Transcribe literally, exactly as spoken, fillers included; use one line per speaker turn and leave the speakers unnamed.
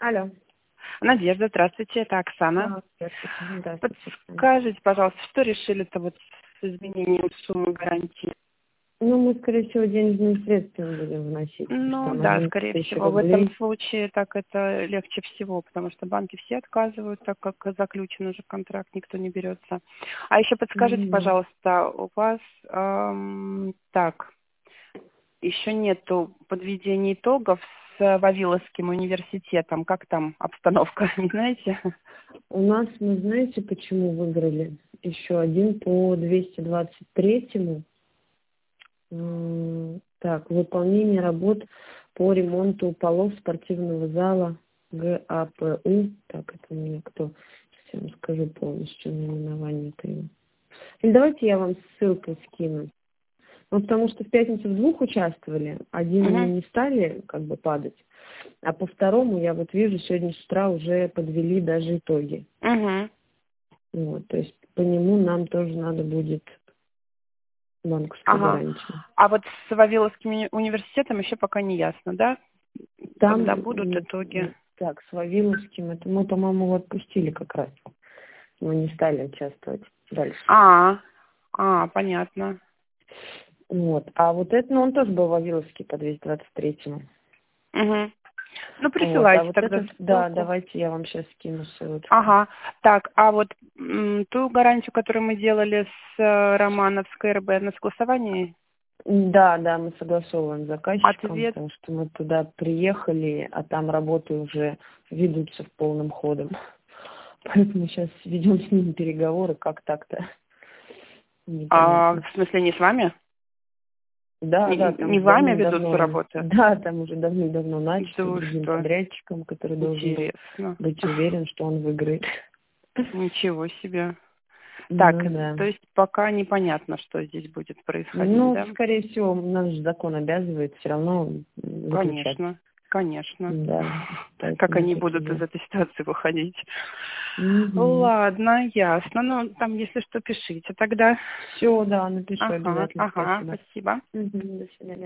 Алло.
Надежда, здравствуйте, это Оксана.
А, здравствуйте. Здравствуйте, Оксана.
Подскажите, пожалуйста, что решили-то вот с изменением суммы гарантии?
Ну, мы, скорее всего, денежные средства будем вносить.
Ну
Там
да,
одиннадцать
скорее
тысяч
всего. В этом
рублей.
случае так это легче всего, потому что банки все отказывают, так как заключен уже контракт, никто не берется. А еще подскажите,
Ну, да.
пожалуйста, у вас эм, так, еще нету подведения итогов с Вавиловским университетом. Как там обстановка, не знаете?
У нас, мы знаете, почему выиграли? Еще один по двести двадцать третьему. М, Так, выполнение работ по ремонту полов спортивного зала ГАПУ. Так, это мне кто? Сейчас я вам скажу полностью наименование-то его. Или давайте я вам ссылкой скину. Ну, потому что в пятницу в двух участвовали. Один мы
Угу.
не стали как бы падать. А по второму, я вот вижу, сегодня с утра уже подвели даже итоги.
Угу.
Вот, то есть по нему нам тоже надо будет банковская
Ага.
гарантия.
А вот с Вавиловским уни- университетом еще пока не ясно, да?
Там,
Когда будут
м,
итоги?
так, с Вавиловским, это мы, по-моему, его отпустили как раз. Мы не стали участвовать дальше.
А, а, понятно.
Вот. А вот это, ну, он тоже был Вавиловский по двести двадцать третьему.
Угу. Ну,
Вот. А
присылайте
вот
тогда
этот, да,
ссылку.
давайте я вам сейчас скину ссылочку.
Ага. Так, а вот м, ту гарантию, которую мы делали с э, Романовской РБ на согласовании,
Да, да, мы согласовываем с заказчиком,
ответ.
потому что мы туда приехали, а там работы уже ведутся в полном ходом. Поэтому сейчас ведем с ними переговоры, как так-то,
А,
непонятно.
в смысле, не с вами?
Да,
Не,
да, там
не
уже
вами ведутся
давным-давно,
работы?
да, там уже давным-давно
Да
начато
вы
другим
что?
подрядчиком, который должен был
Интересно.
быть уверен, что он выиграет.
Ничего себе. Так,
Ну да.
то есть пока непонятно, что здесь будет происходить,
Ну,
да?
скорее всего, нас же закон обязывает все равно заключать.
Конечно, конечно.
Да,
Как
поэтому
они
тут
будут из
уже.
этой ситуации выходить?
Угу.
Ладно, ясно. Ну, там, если что, пишите тогда.
Все, да, напишу
Ага,
обязательно.
ага,
Спасибо.
спасибо.
Мгм, до свидания.